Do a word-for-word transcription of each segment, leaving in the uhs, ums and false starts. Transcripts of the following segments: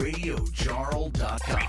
ラディオジャールドットコム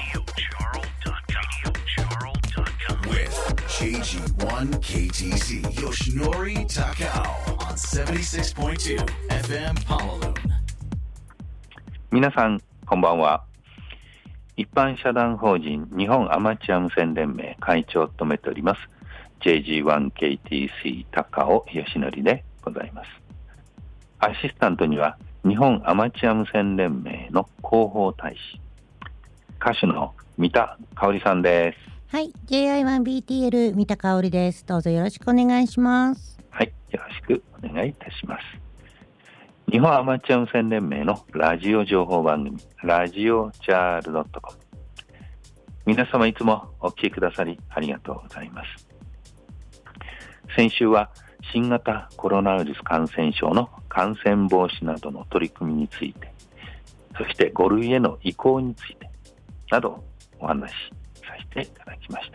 with ジェイジーワンケーティーシー Yoshinori Takao on セブンティシックスポイントツー エフエム Honolulu。 皆さんこんばんは。一般社団法人日本アマチュア無線連盟会長を務めております ジェイジーワンケーティーシー 高尾義則でございます。アシスタントには日本アマチュア無線連盟の広報大使、歌手の三田香織さんです。 はい、ジェイアイワンビーティーエル 三田香織です。どうぞよろしくお願いします。 はい、よろしくお願いいたします。日本アマチュア無線連盟のラジオ情報番組ラジオジャールドットコム、皆様いつもお聞きくださりありがとうございます。先週は新型コロナウイルス感染症の感染防止などの取り組みについて、そしてご類への移行についてなどお話しさせていただきました。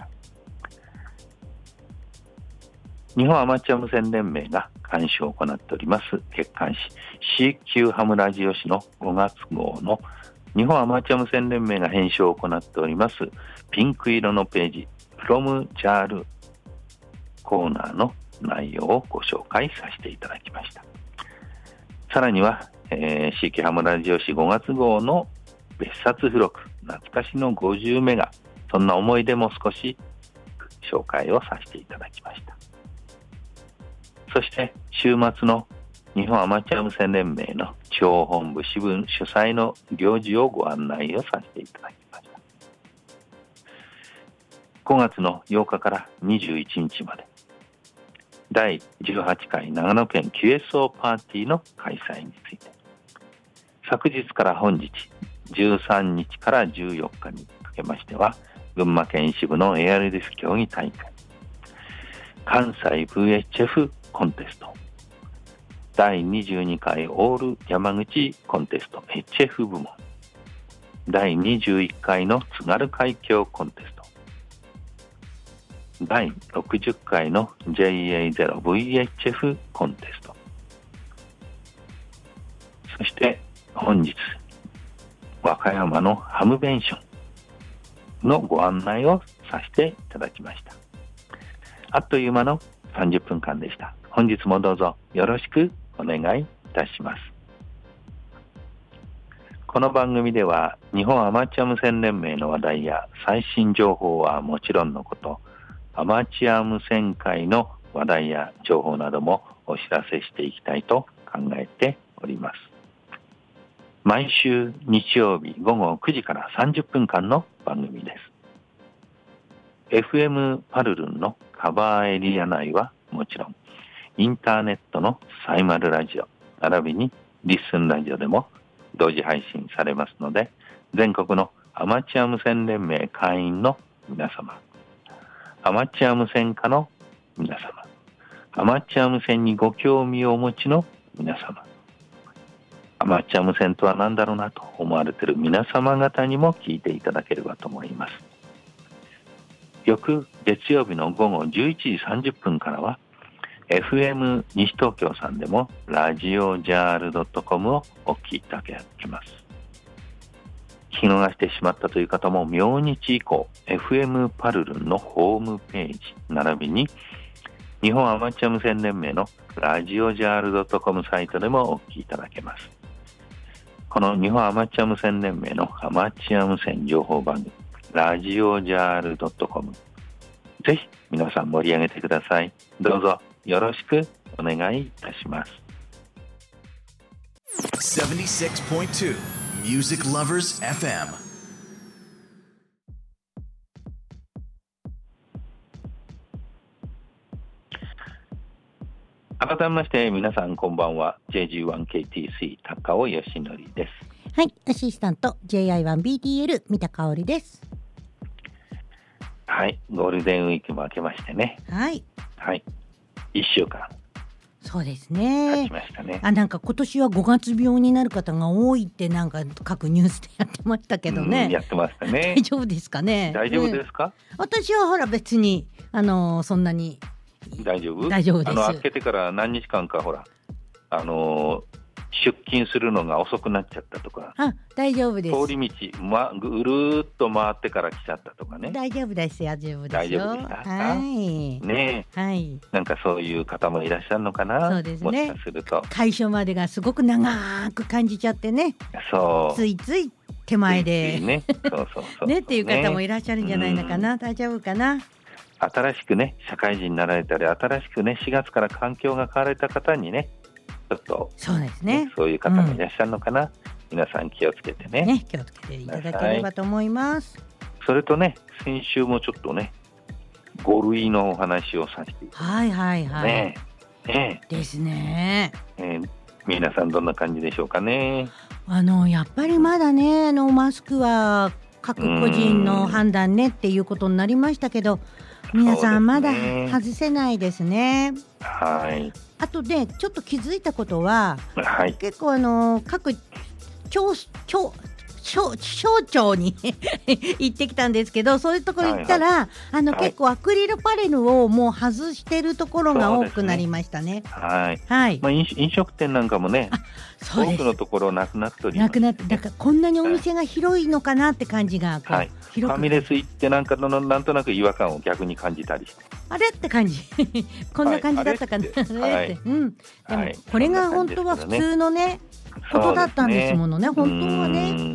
日本アマチュア無線連盟が監視を行っております月刊誌 シーキュー ハムラジオ誌のごがつ号の日本アマチュア無線連盟が編集を行っておりますピンク色のページ from ジャールコーナーの内容をご紹介させていただきました。さらには、えー、シーキュー ハムラジオ誌ごがつ号の別冊付録懐かしのごじゅうメガ、そんな思い出も少し紹介をさせていただきました。そして週末の日本アマチュア無線連盟の地方本部支部主催の行事をご案内をさせていただきました。ごがつのようかからにじゅういちにちまでだいじゅうはちかい長野県 キューエスオー パーティーの開催について、昨日から本日じゅうさんにちからじゅうよっかにかけましては群馬県支部のエアレディス競技大会、関西 ブイエイチエフ コンテスト、だいにじゅうにかいオール山口コンテスト エイチエフ 部門、だいにじゅういっかいの津軽海峡コンテスト、だいろくじゅっかいの ジェイエーゼロブイエイチエフ コンテスト、そして本日和歌山のハムベンションのご案内をさせていただきました。あっという間のさんじゅっぷんかんでした。本日もどうぞよろしくお願いいたします。この番組では日本アマチュア無線連盟の話題や最新情報はもちろんのこと、アマチュア無線界の話題や情報などもお知らせしていきたいと考えております。毎週日曜日ごごくじからさんじゅっぷんかんの番組です。エフエム パルルンのカバーエリア内はもちろん、インターネットのサイマルラジオ並びにリッスンラジオでも同時配信されますので、全国のアマチュア無線連盟会員の皆様、アマチュア無線家の皆様、アマチュア無線にご興味をお持ちの皆様、アマチュア無線とは何だろうなと思われている皆様方にも聞いていただければと思います。翌月曜日の午後じゅういちじさんじゅっぷんからは エフエム 西東京さんでもラジオジャールドットコムをお聞きいただけます。聞き逃してしまったという方も明日以降 エフエム パルルンのホームページ並びに日本アマチュア無線連盟のラジオジャールドットコムサイトでもお聞きいただけます。この日本アマチュア無線連盟のアマチュア無線情報番組ラジオジャールドットコム、ぜひ皆さん盛り上げてください。どうぞよろしくお願いいたします。 セブンティシックスポイントツー Music Lovers エフエム。 改めまして皆さんこんばんは。 ジェイジーワンケーティーシー 高尾義則です。 はい、アシスタント ジェイアイワンビーティーエル 三田香織です。 はい、ゴールデンウィークも明けましてね。 はいはい、いっしゅうかんそうですね。 経ちましたね。 あ、なんか今年はごがつ病になる方が多いってなんか各ニュースでやってましたけどね。 うん、やってましたね。 大丈夫ですかね。 大丈夫ですか、 ね、私はほら別にあのー、そんなに大丈夫大丈夫です。 あの開けてから何日間かほらあの出勤するのが遅くなっちゃったとか、 あ、大丈夫です。 通り道、ま、ぐるーっと回ってから来ちゃったとかね。 大丈夫です。大丈夫ですよ。 大丈夫でした。 はい。 ねえ、 はい。 なんかそういう方もいらっしゃるのかな。 そうですね。 もしかすると解消までがすごく長く感じちゃってね。 そう。 ついつい手前で。 ついついね。そうそうそう。 ねっていう方もいらっしゃるんじゃないのかな。大丈夫かな。 新しくね、社会人になられたり、新しくね、しがつから環境が変わられた方にね、ちょっと、 そうですね。 そういう方がいらっしゃるのかな。うん、皆さん気をつけてね。 ね、気をつけていただければと思います。 それとね、先週もちょっとね、ご類のお話をさせていただきました。 はいはいはい。 ねえ、ねえですね。 えー、皆さんどんな感じでしょうかね。 あのやっぱりまだね、あのマスクは各個人の判断ねっていうことになりましたけど、皆さんまだ外せないですね。 はい。 あとでちょっと気づいたことは、 はい、 結構あの各町町省省庁に行ってきたんですけど、そういうところ行ったら、はいはい、あの、はい、結構アクリルパネルをもう外してるところが多くなりましたね。 はい、 はい。 まあ、飲, 飲食店なんかもね、多くのところなくなっております。 なくなって、だからこんなにお店が広いのかなって感じがこう、はい、 広くファミレス行ってなんかのなんとなく違和感を逆に感じたりして、 あれって感じこんな感じだったかな、はい、うん、でもこれが本当は普通のね、ことだったんですものね、本当はね。うん、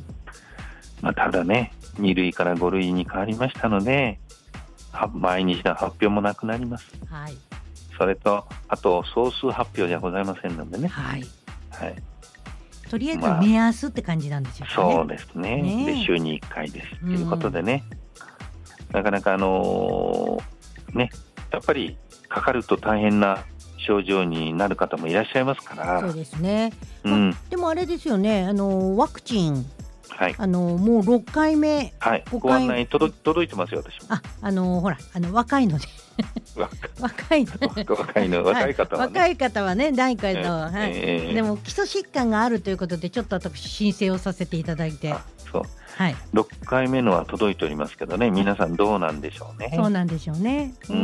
まあ、ただね、に類からご類に変わりましたので、毎日の発表もなくなります。 はい。 それとあと総数発表じゃございませんのでね。 はい。 はい。 とりあえず目安って感じなんでしょうかね。 そうですね。ね、で週にいっかいですということでね、うん、なかなかあのー、ね、やっぱりかかると大変な症状になる方もいらっしゃいますから。 そうですね。 うん、 まあ、でもあれですよね、あのワクチン、 はい、 あのもうろっかいめ、 はい、ご案内届届いてますよ、私も。 あ、あのほら、あの若いので若い若いの若い方はね、 若い方はね、だいいっかいの、はい、 えー、 でも基礎疾患があるということでちょっと私申請をさせていただいて。 そう、 はい、 ろっかいめのは届いておりますけどね、皆さんどうなんでしょうね。 そうなんでしょうね。 うん、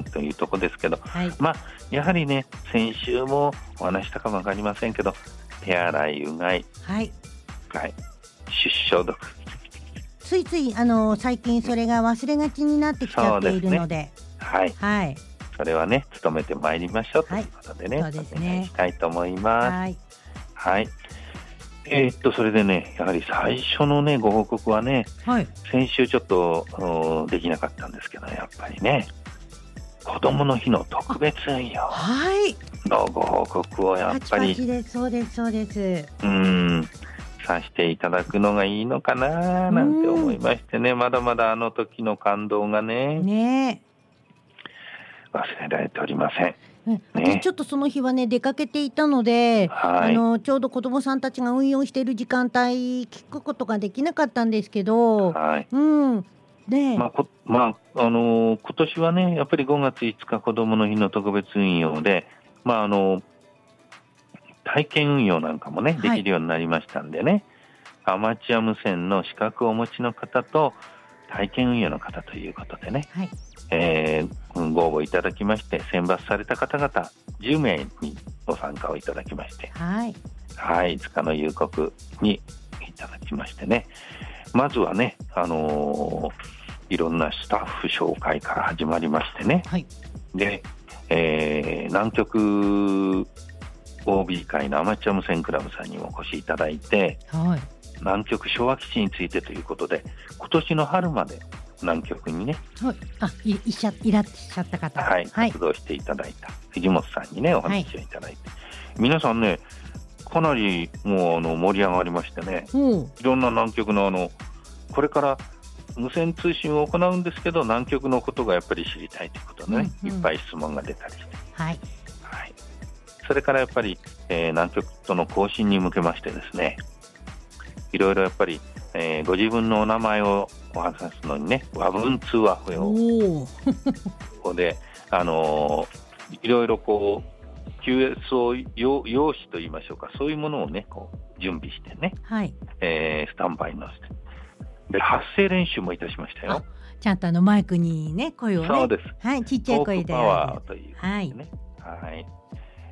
というとこですけど、 はい、 まあやはりね、先週もお話したかもわかりませんけど、手洗い、うがい、 はいはい、手指消毒、 ついついあの最近それが忘れがちになってきちゃっているので、 はい、 はい、 それはね、努めてまいりましょうということでね、 はい、そうですね、 お願いしたいと思います。 はい、 はい、えー、っとそれでね、やはり最初のねご報告はね、 はい、 先週ちょっとできなかったんですけど、やっぱりね、子どもの日の特別運用のご報告をやっぱり、 パチパチです、そうですそうです、 うーんさせていただくのがいいのかななんて思いましてね、まだまだあの時の感動がね、 ね忘れられておりません。 ね、私ちょっとその日はね出かけていたので、 はい、 あのちょうど子どもさんたちが運用している時間帯聞くことができなかったんですけど、 はい、 うんでまあこまああのー、今年はねやっぱりごがついつか子どもの日の特別運用で、まああのー、体験運用なんかもね、はい、できるようになりましたんでね、アマチュア無線の資格をお持ちの方と体験運用の方ということでね、 はい、 えー、ご応募いただきまして、選抜された方々じゅうめいにご参加をいただきまして、 はいはい、いつかの夕刻にいただきましてね、まずはね、あのー、いろんなスタッフ紹介から始まりましてね、 はい、 で、えー、南極 オービー 会のアマチュア無線クラブさんにもお越しいただいて、 はい、 南極昭和基地についてということで、今年の春まで南極にね、 はい、あ い, い, しゃいらっしゃった方、 はい、活動していただいた藤本さんにねお話をいただいて、はい、皆さんねかなりもうあの盛り上がりましてね、いろんな南極のあのこれから無線通信を行うんですけど、南極のことがやっぱり知りたいということでね、うんうん、いっぱい質問が出たりして、 はいはい、それからやっぱり、えー、南極との交信に向けましてですね、いろいろやっぱり、えー、ご自分のお名前をお話すのにね、和文通話をここで、あのー、いろいろこう キューエスオー 用, 用紙といいましょうか、そういうものをねこう準備してね、 はい、 えー、スタンバイに乗せて、で発声練習もいたしましたよ。 ちゃんとあのマイクにね声をね、 そうです、 はい、ちっちゃい声でトークパワーということでね、 はい、 はい、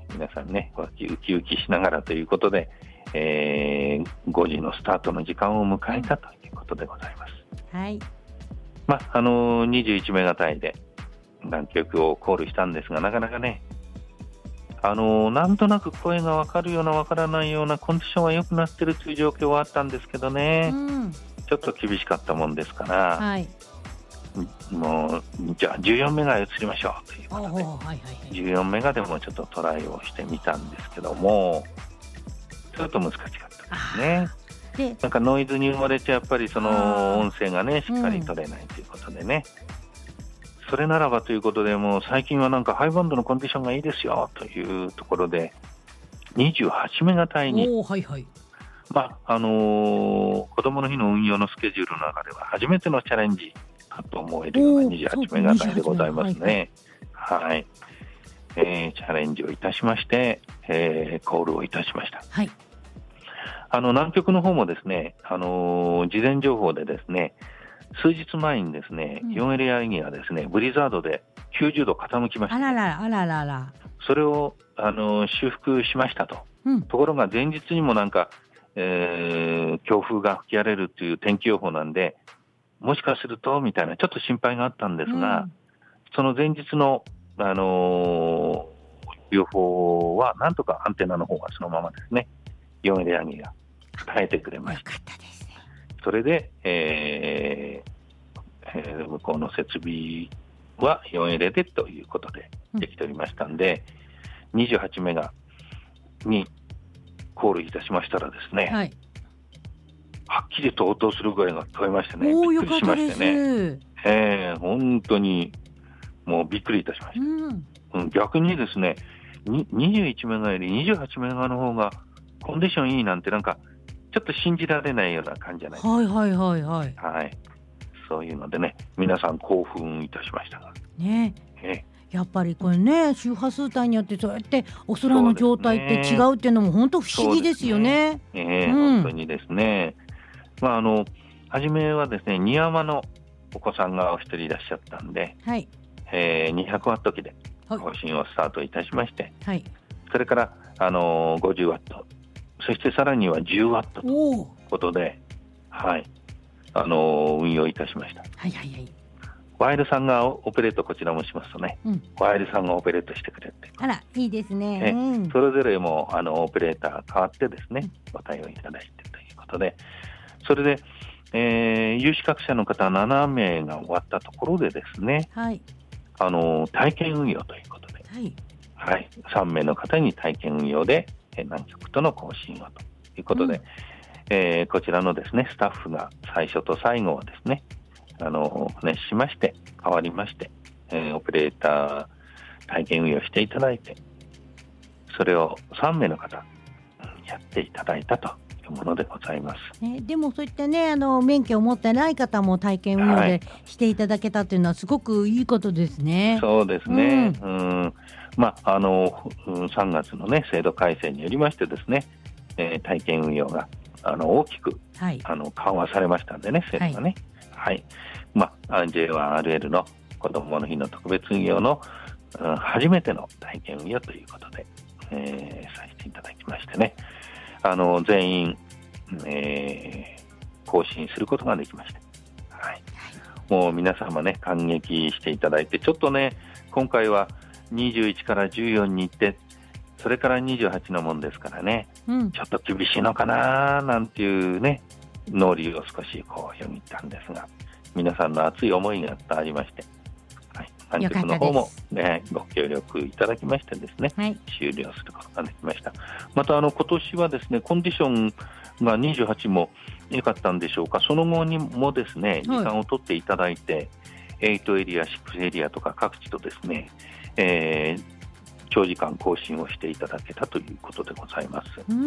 皆さんね、ウキウキウキしながらということで、えー、ごじのスタートの時間を迎えたということでございます。 はい。 まあ、あのー、にじゅういちメガ帯で南極をコールしたんですが、なかなかね、あのー、なんとなく声が分かるような分からないようなコンディションは良くなっているという状況はあったんですけどね、うん、ちょっと厳しかったもんですから、はい、もうじゃあじゅうよんメガ移りましょうということで、はいはいはい、じゅうよんメガでもちょっとトライをしてみたんですけども、ちょっと難しかったですね。でなんかノイズに生まれてやっぱりその音声がねしっかり取れないということでね、うん、それならばということで、もう最近はなんかハイバンドのコンディションがいいですよというところでにじゅうはちメガ帯に、お、はいはい、まああのー、子どもの日の運用のスケジュールの中では初めてのチャレンジかと思えるようなにじゅうはちメガ帯でございますね。はい、はい、えー、チャレンジをいたしまして、えー、コールをいたしました。はい、あの南極の方もですね、あのー、事前情報でですね、数日前にですね、うん、よんエリアギがですね、ブリザードできゅうじゅうど傾きました、ね。あららあららら。それを、あのー、修復しましたと、うん。ところが前日にもなんか、えー、強風が吹き荒れるという天気予報なんで、もしかするとみたいなちょっと心配があったんですが、うん、その前日の、あのー、予報はなんとかアンテナの方がそのままですね、よんエリアギが耐えてくれました。よかったですね。それで、えーえー、向こうの設備はよんエリアでということでできておりましたんで、うん、にじゅうはちメガにコールいたしましたらですね、はい、はっきりと応答するぐらいが聞こえましてね、びっくりしましてね、えー、本当にもうびっくりいたしました、うんうん、逆にですねにじゅういちメガよりにじゅうはちメガの方がコンディションいいなんてなんかちょっと信じられないような感じじゃないですか。はいはいはいはい、はい、そういうのでね、皆さん興奮いたしましたがね、えやっぱりこれね、周波数帯によってそうやってお空の状態って違うっていうのも本当不思議ですよね。 そうですね、えーうん、本当にですね、まあ、あの初めはですね、に山のお子さんがお一人いらっしゃったんで、はい、えー、にひゃくワット機で更新をスタートいたしまして、はい、それから、あのー、ごじゅうワット、そしてさらにはじゅうワットということで、はい、あのー、運用いたしました。はいはいはい。ワイルさんがオペレートこちらもしますとね、うん、ワイルさんがオペレートしてくれて、 あらいいですね、 え、うん、それぞれもあのオペレーター変わってですね、ご対応いただいてということで、それで、えー、有資格者の方ななめいが終わったところでですね、はい、あの体験運用ということで、はいはい、さんめいの方に体験運用で南極との更新をということで、うん、えー、こちらのですねスタッフが最初と最後はですね、あの熱しまして変わりまして、えー、オペレーター体験運用していただいて、それをさんめいの方やっていただいたというものでございます、 ね、でもそういったね、あの免許を持ってない方も体験運用でしていただけたというのはすごくいいことですね。 はい、そうですね、うん、うん、まあ、あのさんがつの、ね、制度改正によりましてですね、えー、体験運用があの大きく、はい、あの緩和されましたんでね、制度がね、はいはい、まあ、ジェイワンアールエル の子どもの日の特別運用の、うん、初めての体験運用ということで、えー、させていただきましてね、あの全員、えー、更新することができました、はい、もう皆様ね感激していただいて、ちょっとね今回はにじゅういちからじゅうよんに行って、それからにじゅうはちのもんですからね、うん、ちょっと厳しいのかななんていうねノリを少しこう読みたんですが、皆さんの熱い思いがありまして、はい、南極の方も、ね、ご協力いただきましてですね、はい、終了することができました。またあの今年はですねコンディションがにじゅうはちも良かったんでしょうか、その後にもですね時間を取っていただいて、はい、はちエリア、ろくエリアとか各地とですね、えー、長時間更新をしていただけたということでございます。うん、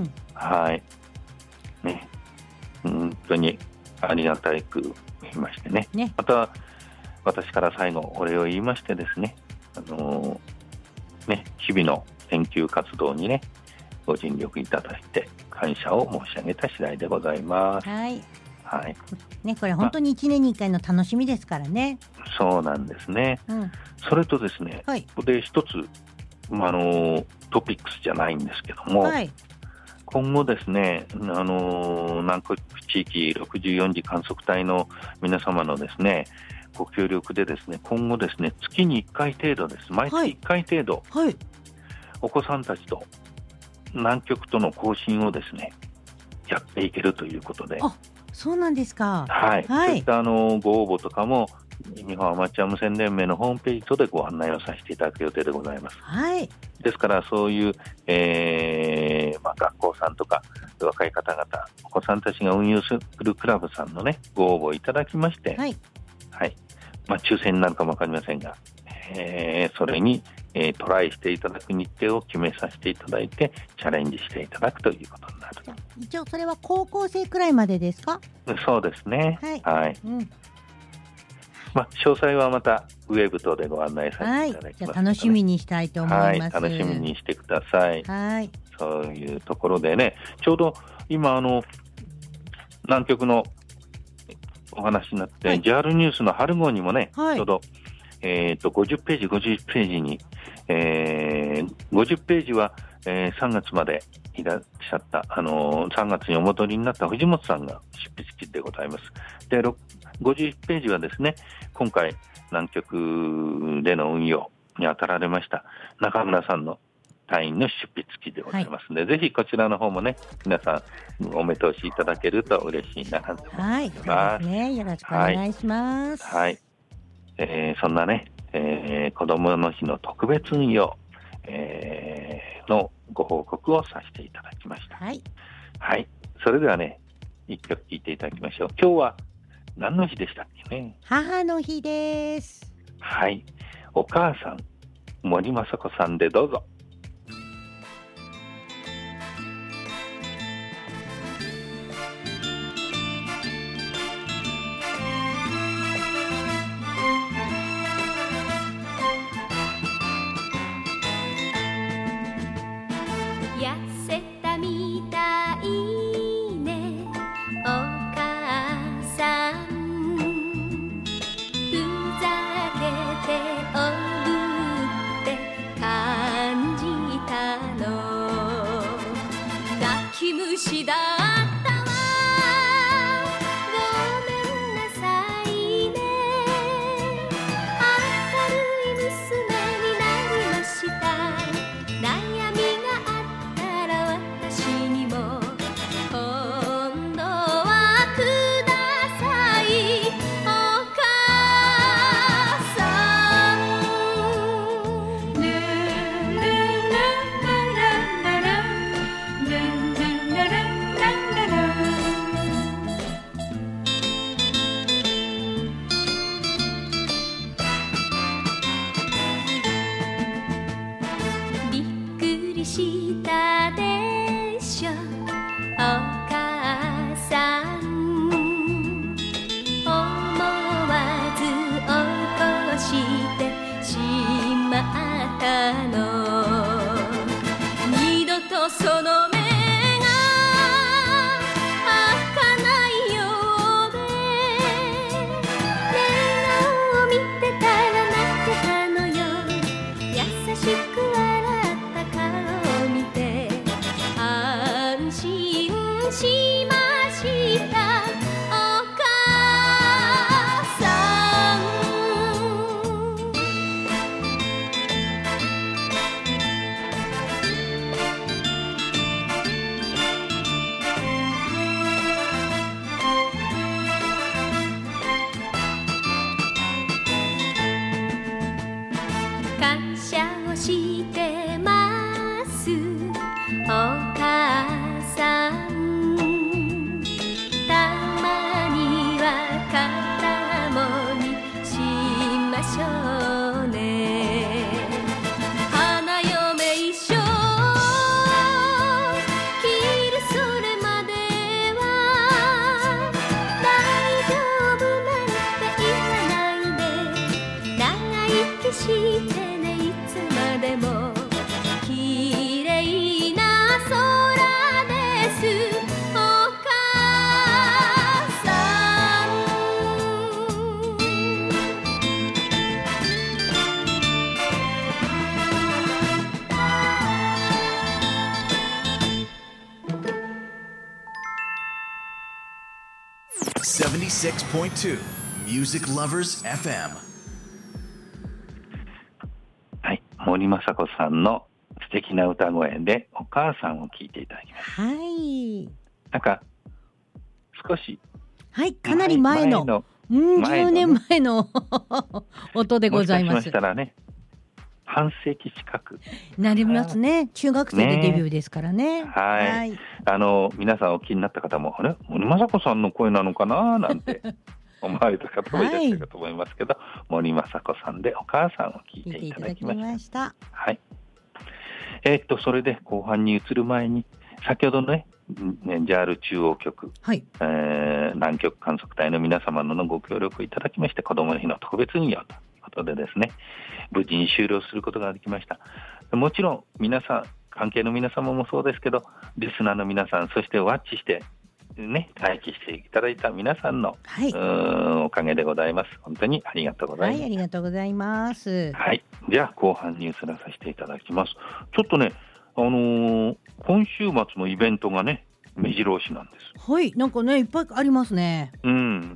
はいね、本当にありがたく言いまして ね, ねまた私から最後お礼を言いましてですね、あのー、ね日々の研究活動にねご尽力いただいて感謝を申し上げた次第でございます。はい、はいね、これ本当にいちねんにいっかいの楽しみですからね。 そうなんですね、うん、それとですね、はい、ここで一つ、まあ、あのトピックスじゃないんですけども、 はい、 今後ですね、あのー、南国地域ろくじゅうよん次観測隊の皆様のですねご協力でですね、今後ですね、月にいっかい程度です。毎月いっかい程度、 はい、 お子さんたちと南極との交信をですね、やっていけるということで、 あ、そうなんですか。 はい。 はい、 そういったあのご応募とかも日本アマチュア無線連盟のホームページ等でご案内をさせていただく予定でございます。 はい、 ですからそういう、えーまあ、学校さんとか若い方々、お子さんたちが運用するクラブさんのねご応募いただきまして、 はい、 はいまあ、抽選になるかもわかりませんが、えー、それに、えー、トライしていただく日程を決めさせていただいてチャレンジしていただくということになる。 一応それは高校生くらいまでですか？ そうですね。 はい、 はい、 うんまあ、詳細はまたウェブ等でご案内させていただきます、ね。はい、 じゃあ楽しみにしたいと思います。 はい、楽しみにしてください。 はい、 そういうところでね、ちょうど今あの南極のお話になって、はい、ジャール ニュースの春号にもね、はい、ちょうど、えー、とごじゅっページごじゅっページに、えー、ごじゅっページは、えー、さんがつまでいらっしゃった、あのー、さんがつにお戻りになった藤本さんが執筆記でございます。でごじゅっページはですね、今回南極での運用に当たられました中村さんの隊員の執筆記でございますので、はい、ぜひこちらの方もね皆さんお目通しいただけると嬉しいなと思います。 はい、そうですね、よろしくお願いします。 はい、はいえー、そんなね、えー、子どもの日の特別運用、えー、のご報告をさせていただきました。 はい、 はい、それではね一曲聴いていただきましょう。今日は何の日でしたっけね？ 母の日です。 はい、お母さん森雅子さんでどうぞ。 虫だったわ、ごめんなさいね、明るい娘になりました。悩みがあったら私にも今度はください、お母さん。ルルルララララしたでしょお母さん、思わず起こしてしまったの。二度とその目が開かないようで、映画を見てたら泣けたのよ。優しく笑った顔を見て安心しました、お母さん。感謝をしてますお母さん。 セブンティシックスポイントツー Music Lovers エフエム。 はい、森昌子さんの素敵な歌声でお母さんを聴いていただきます。 はい。 なんか少しはいかなり前の、前のうん、じゅうねんまえの音でございます。 もしかしましたらね、半世紀近くなりますね。中学生でデビューですからね。 はい、はい、あの皆さんお気になった方も、あれ森昌子さんの声なのかななんて思われた方もいらっしゃるかと思いますけど、はい、森昌子さんでお母さんを聞いていただきました。 ましたはい。えー、っとそれで後半に移る前に、先ほどのねね、ジャール 中央局、はい、えー、南極観測隊の皆様のご協力いただきまして、子どもの日の特別運用ということでですね、無事に終了することができました。もちろん皆さん、関係の皆様もそうですけど、リスナーの皆さん、そしてワッチしてね、待機していただいた皆さんの、はい、うーんおかげでございます。本当にありがとうございます。 はい、ありがとうございます。 はい、じゃあ後半に移らさせていただきます。ちょっとね、あのー、今週末のイベントがね、目白押しなんです。 はい、なんかねいっぱいありますね。 うん、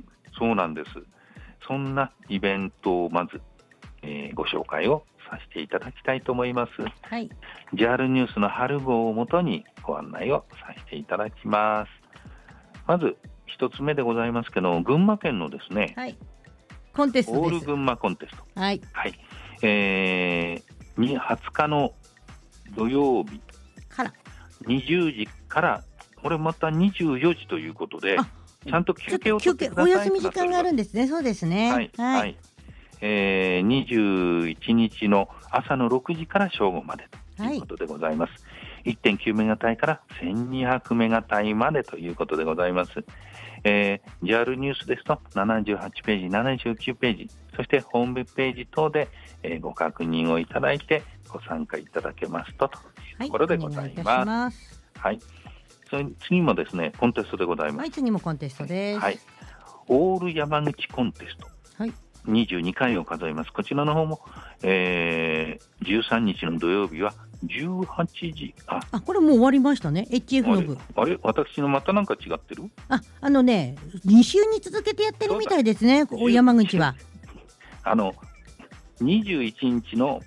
そうなんです。そんなイベントをまず、えー、ご紹介をさせていただきたいと思います。はい。ジャールニュースの春号をもとにご案内をさせていただきます。まず一つ目でございますけど、群馬県のですね、はい、 コンテストです。 オール群馬コンテスト。 はい。 はい。えー、はつかの土曜日からにじゅうじからこれまたにじゅうよじということで、ちゃんと休憩を取ってください。 お休み時間があるんですね。そうですね。 はい、はいはい、えー、にじゅういちにちの朝のろくじから正午までということでございます。はい、いってんきゅうメガ帯からせんにひゃくメガ帯までということでございます。えー、ジャール ニュースですとななじゅうはちページ、ななじゅうきゅうページ、そしてホームページ等で、えー、ご確認をいただいてご参加いただけますとというところでございます。はい、お願いいたします。はい、それ次もですね、コンテストでございます。 はい、次もコンテストです。 はい、オール山口コンテスト、はい、にじゅうにかいを数えます。こちらの方も、えー、じゅうさんにちの土曜日はじゅうはちじ、ああこれもう終わりましたね。 エイチエフ の部あれ、あれ私のまたなんか違ってる？ ああのねに週に続けてやってるみたいですね、山口は。 あのにじゅういちにちの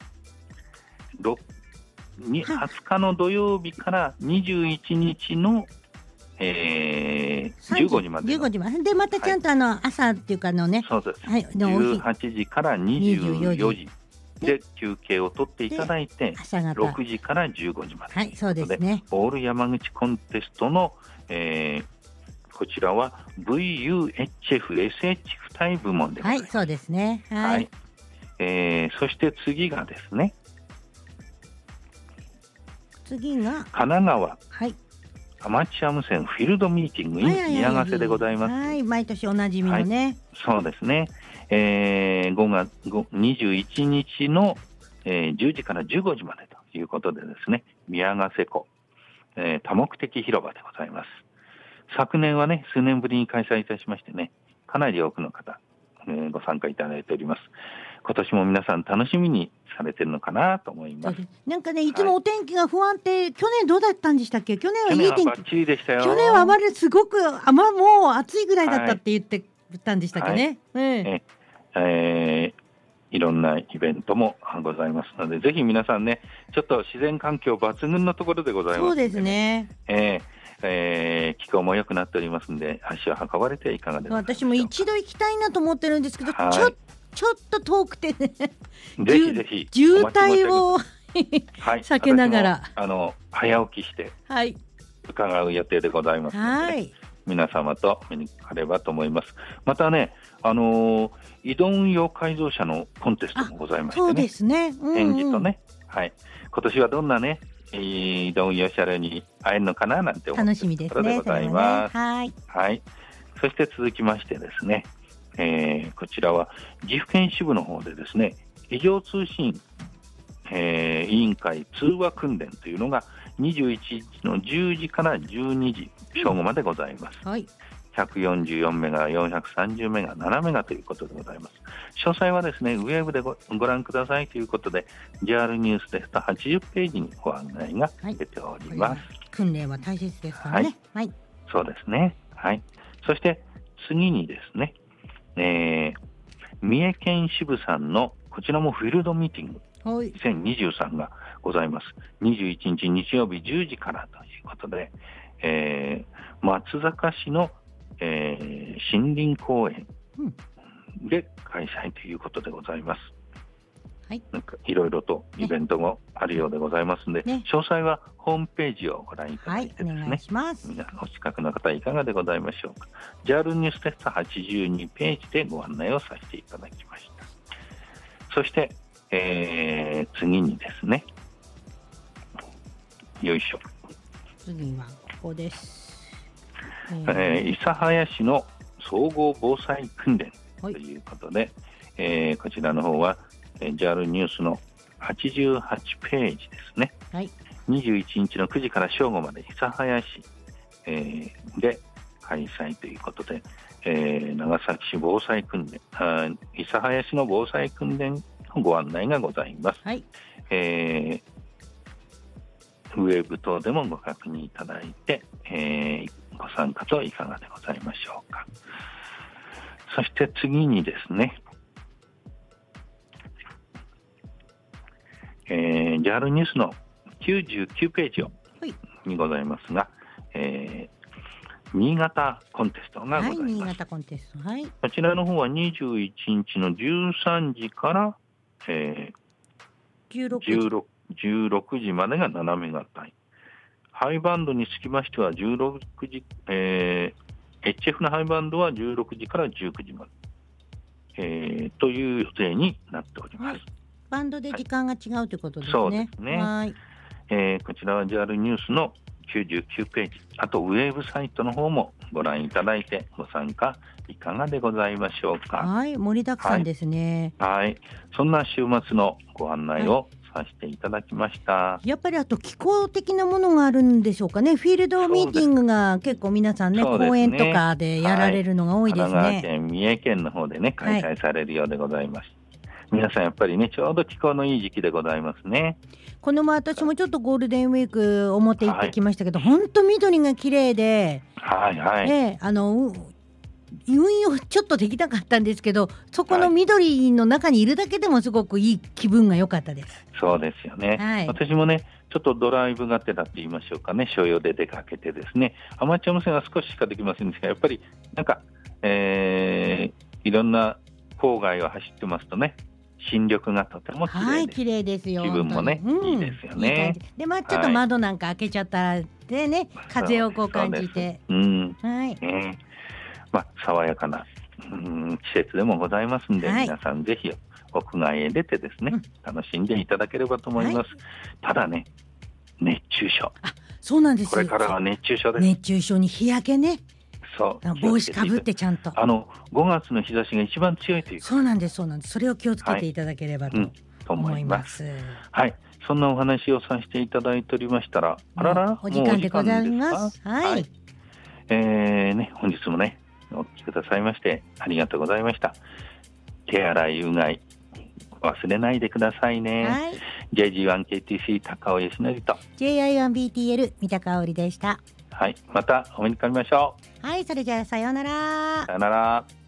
はつかの土曜日からにじゅういちにちの、えー、じゅうごじまでじゅうごじまででまたちゃんとあの、はい、朝っていうかのね、 そうです、 はい、 じゅうはちじからにじゅうよじで休憩を取っていただいてろくじからじゅうごじまで、 はい、そうですね。 オール山口コンテストの、えー、こちらは ブイユーエイチエフエスエイチ 付帯部門でございます。 はい、そうですね。はい、はい、 えー、そして次がですね、 次が神奈川、 はい、 アマチュア無線フィールドミーティング in 宮ヶ瀬でございます。 はい、毎年おなじみのね、 はい、そうですね。えー、ごがつにじゅういちにちの、えー、じゅうじからじゅうごじまでということでですね、宮ヶ瀬湖、えー、多目的広場でございます。昨年はね、数年ぶりに開催いたしましてね、かなり多くの方、えー、ご参加いただいております。今年も皆さん楽しみにされてるのかなと思います。 なんかね、いつもお天気が不安定、はい、去年どうだったんでしたっけ？去年はいい天気。 去年はバッチリでしたよ。 去年はあまりすごくあまもう暑いぐらいだったって言ってたんでしたっけね。はい、えー、 えー、いろんなイベントもございますので、ぜひ皆さんね、ちょっと自然環境抜群のところでございます、ね。 そうですね。 えーえー、気候も良くなっておりますので、足を運ばれていかがでしょうか。 私も一度行きたいなと思ってるんですけど、はい、ちょちょっと遠くてね、ぜひぜひ渋滞を避けながら、 あの早起きして伺う予定でございますので、ね、はい、皆様と見に来ればと思います。またね、あのー、移動運用改造車のコンテストもございましてね、 そうですね、うんうん、 展示とね、はい、今年はどんなね移動運用車両に会えるのかななんて思っているところでございます。 ね、はい、 はい、そして続きましてですね、えー、こちらは岐阜県支部の方でですね、異常通信、えー、委員会通話訓練というのがにじゅういちにちのじゅうじからじゅうにじ正午までございます。はい、ひゃくよんじゅうよんメガ、よんひゃくさんじゅうメガ、ななメガということでございます。詳細はですね、ウェブで ご, ご覧くださいということで、ジャール ニュースですとはちじゅっページにご案内が出ております。はい、 訓練は大切ですからね。はい、 はい、そうですね。はい、そして次にですね、えー、三重県支部さんのこちらもフィールドミーティングにせんにじゅうさんがございます。にじゅういちにち日曜日じゅうじからということで、えー、松坂市の、えー、森林公園で開催ということでございます。はい、なんかいろいろとイベントもあるようでございますので、ね、詳細はホームページをご覧いただいてですね、はい、お願いします。皆さんお近くの方いかがでございましょうか。 ジャール ニューステストはちじゅうにページでご案内をさせていただきました。そして、えー、次にですね、よいしょ、 次はここです、 えーえー、諫早市の総合防災訓練ということで、はい、えー、こちらの方はジャール ニュースのはちじゅうはちページですね、はい、にじゅういちにちのくじから正午まで諫早市、えー、で開催ということで、えー、長崎市防災訓練、諫早市の防災訓練のご案内がございます、はい、えー、ウェブ等でもご確認いただいて、えー、ご参加といかがでございましょうか。そして次にですね、えー、ジャール ニュースのきゅうじゅうきゅうページを、はい、にございますが、えー、新潟コンテストがございます、はい、新潟コンテスト、はい、こちらの方はにじゅういちにちのじゅうさんじから、えー、じゅうろくじじゅうろくじまでがななメガ帯、ハイバンドにつきましてはじゅうろくじ、えー、エイチエフ のハイバンドはじゅうろくじからじゅうくじまで、えー、という予定になっております、はい、 バンドで時間が違うということですね。 そうですね。はい、えー、こちらは ジャール ニュースのきゅうじゅうきゅうページ、あとウェブサイトの方もご覧いただいてご参加いかがでございましょうか。 はい、盛りだくさんですね。 はい、はい、そんな週末のご案内をさせていただきました、はい、 やっぱりあと気候的なものがあるんでしょうかね。フィールドミーティングが結構皆さんね、公園とかでやられるのが多いですね。 はい、神奈川県、三重県の方でね開催されるようでございます、はい、皆さんやっぱりね、ちょうど気候のいい時期でございますね。 この前私もちょっとゴールデンウィーク表行ってきましたけど、本当、はい、緑が綺麗で、 はいはい、 えー、あの運用ちょっとできなかったんですけど、そこの緑の中にいるだけでもすごくいい気分が良かったです。 そうですよね、はい、私もねちょっとドライブがてらって言いましょうかね、所用で出かけてですね、アマチュア無線は少ししかできませんでしたが、やっぱりなんか、えー、いろんな郊外を走ってますとね、新緑がとても綺麗で、はい、 綺麗ですよ。 気分もね、うん、いいですよね。 いいで、まあ、ちょっと窓なんか開けちゃったらでね、はい、風をこう感じて、 う、うん、はい、ね、まあ、爽やかな、うん、季節でもございますんで、はい、皆さんぜひ屋外へ出てですね、うん、楽しんでいただければと思います、はい、ただね、熱中症、 あ、そうなんです。 これからは熱中症です。 熱中症に日焼けね、 そう、 帽子かぶってちゃんと、 あのごがつの日差しが一番強いという。 そうなんです、そうなんです。それを気をつけていただければと思います、はい、うん、 はい、そんなお話をさせていただいておりましたら、あらら、 お時間でございます。はい、はい、 えーね、本日もねお聞きくださいましてありがとうございました。手洗いうがい忘れないでくださいね、はい、ジェイジーワンケーティーシー 高尾義則とジェイアイワンビーティーエル 三田香織でした。 はい、またお目にかかりましょう。はい、それじゃあさようなら。 さようなら。